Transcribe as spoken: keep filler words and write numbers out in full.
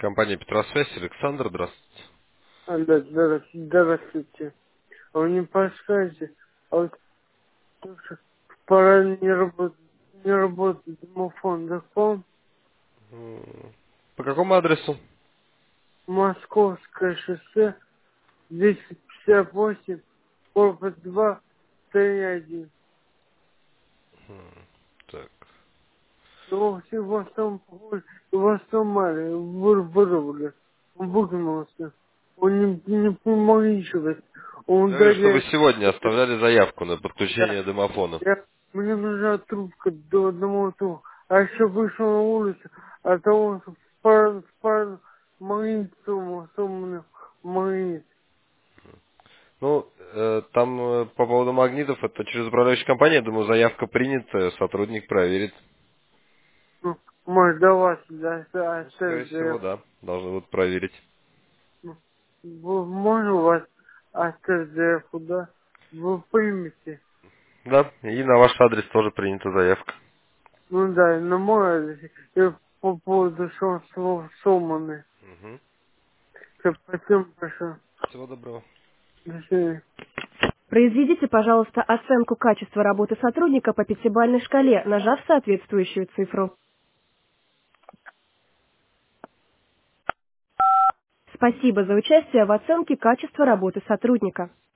Компания Петросвязь, Александр, здравствуйте. А, да, здравствуйте, здравствуйте. А вы не подскажете, а вот то, что пора не работает, не работает домофон, закон, М, По какому адресу? Московское шоссе, двести пятьдесят восемь, корпус два, три один. М, Так. Но все в основном, похоже, его сломали, выр- вырвали, он выгнулся. Он не, не помогли, он Я вижу, что вы удаляет. сегодня оставляли заявку на Да. подключение домофона. Я, мне нужна трубка до одного тура. А еще вышел на улицу, от того, что спал, спал магнит сумма, сумма, магнит. Ну, э, там э, по поводу магнитов, это через управляющую компанию, я думаю, заявка принята, сотрудник проверит. Ну, может, до вас, да, Ну, скорее оставить всего, заявку. да, должны будут проверить. Ну, вы- можно у вас оставить заявку, да? Вы примете. Да, и на ваш адрес тоже принята заявка. Ну да, на мой адрес. И по поводу, что он слов сломанный. Мгм. Все, потом прошу. Всего доброго. До свидания. Произведите, пожалуйста, оценку качества работы сотрудника по пятибалльной шкале, нажав соответствующую цифру. Спасибо за участие в оценке качества работы сотрудника.